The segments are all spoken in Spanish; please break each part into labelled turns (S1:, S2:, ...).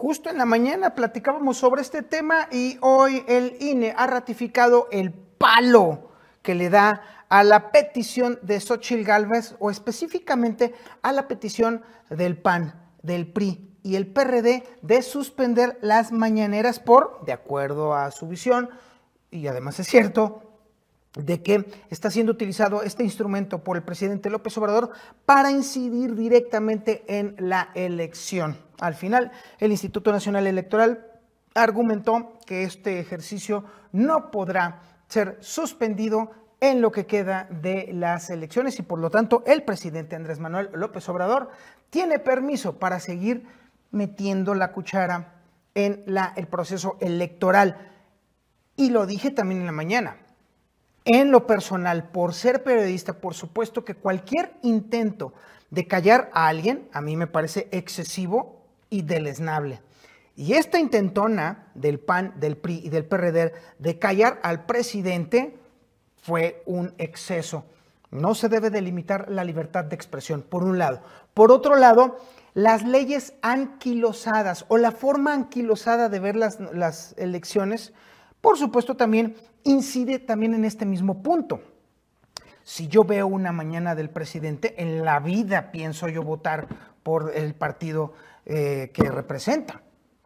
S1: justo en la mañana platicábamos sobre este tema y hoy el INE ha ratificado el palo que le da a la petición de Xóchitl Gálvez, o específicamente a la petición del PAN, del PRI y el PRD de suspender las mañaneras por, de acuerdo a su visión, y además es cierto, de que está siendo utilizado este instrumento por el presidente López Obrador para incidir directamente en la elección. Al final, el Instituto Nacional Electoral argumentó que este ejercicio no podrá ser suspendido en lo que queda de las elecciones y por lo tanto el presidente Andrés Manuel López Obrador tiene permiso para seguir metiendo la cuchara en el proceso electoral. Y lo dije también en la mañana. En lo personal, por ser periodista, por supuesto que cualquier intento de callar a alguien a mí me parece excesivo y deleznable. Y esta intentona del PAN, del PRI y del PRD de callar al presidente fue un exceso. No se debe delimitar la libertad de expresión, por un lado. Por otro lado, las leyes anquilosadas o la forma anquilosada de ver las elecciones, por supuesto también incide también en este mismo punto. Si yo veo una mañana del presidente, en la vida pienso yo votar por el partido que representa.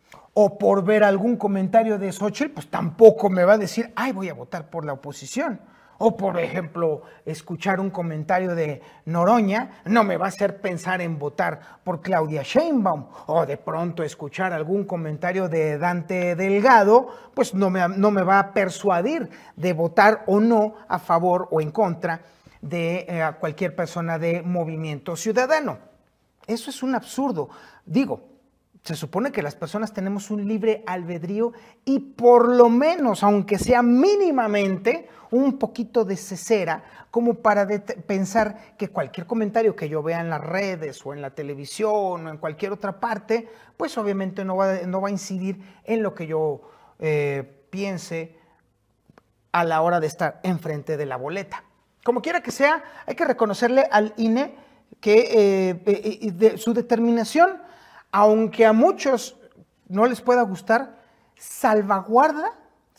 S1: O por ver algún comentario de Xóchitl, pues tampoco me va a decir, ay, voy a votar por la oposición. O, por ejemplo, escuchar un comentario de Noroña no me va a hacer pensar en votar por Claudia Sheinbaum. O de pronto escuchar algún comentario de Dante Delgado, pues no me va a persuadir de votar o no a favor o en contra de cualquier persona de Movimiento Ciudadano. Eso es un absurdo. Digo, se supone que las personas tenemos un libre albedrío y por lo menos, aunque sea mínimamente, un poquito de cesera como para pensar que cualquier comentario que yo vea en las redes o en la televisión o en cualquier otra parte, pues obviamente no va a incidir en lo que yo piense a la hora de estar enfrente de la boleta. Como quiera que sea, hay que reconocerle al INE que de su determinación, aunque a muchos no les pueda gustar, salvaguarda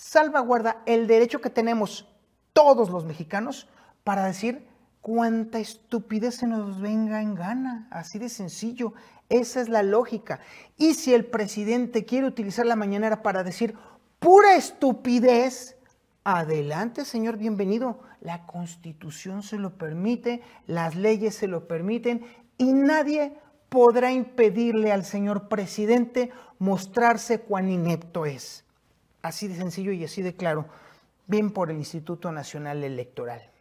S1: el derecho que tenemos todos los mexicanos para decir cuánta estupidez se nos venga en gana, así de sencillo. Esa es la lógica. Y si el presidente quiere utilizar la mañanera para decir pura estupidez, adelante, señor, bienvenido. La Constitución se lo permite, las leyes se lo permiten y nadie podrá impedirle al señor presidente mostrarse cuán inepto es. Así de sencillo y así de claro. Bien por el Instituto Nacional Electoral.